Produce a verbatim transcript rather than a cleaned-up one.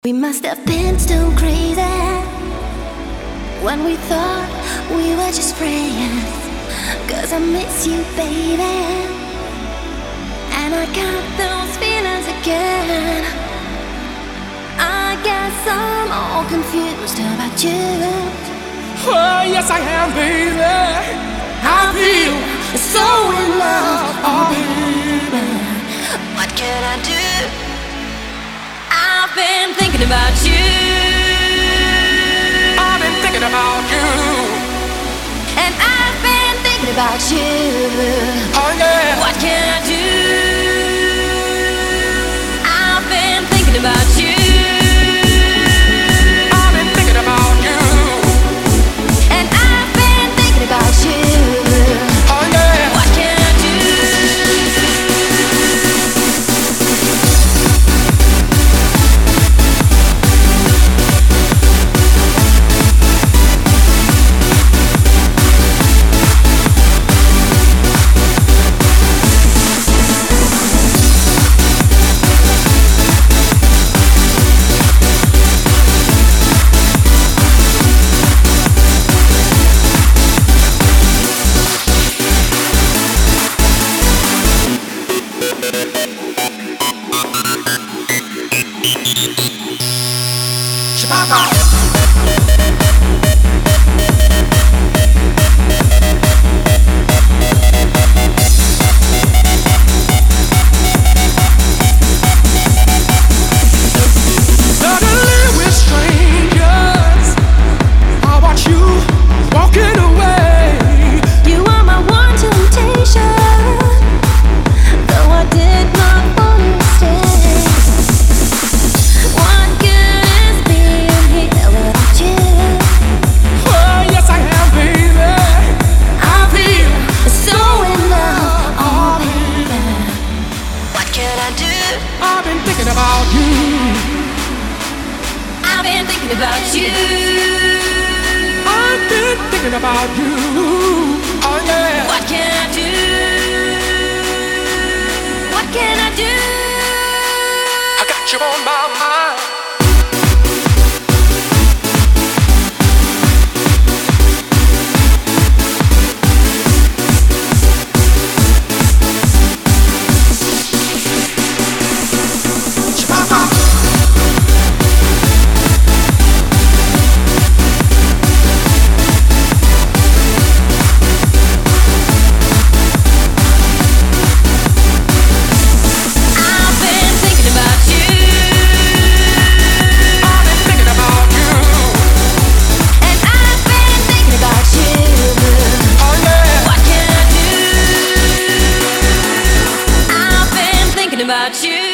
We must have been still crazy when we thought we were just friends. Cause I miss you, baby, and I got those feelings again. I guess I'm all confused about you. Oh, yes I am, baby. I feel so in love, oh baby. What can I do? I've been thinking about you. I've been thinking about you. And I've been thinking about you. Oh yeah. What can I do? I've been thinking about you. I've been thinking about you. And I've been thinking about you. Oh yeah. What can I do? I've been thinking about you. I've been thinking about you. I've been thinking about you. Oh yeah. What can I do? What can I do? I got you on my mind. About you.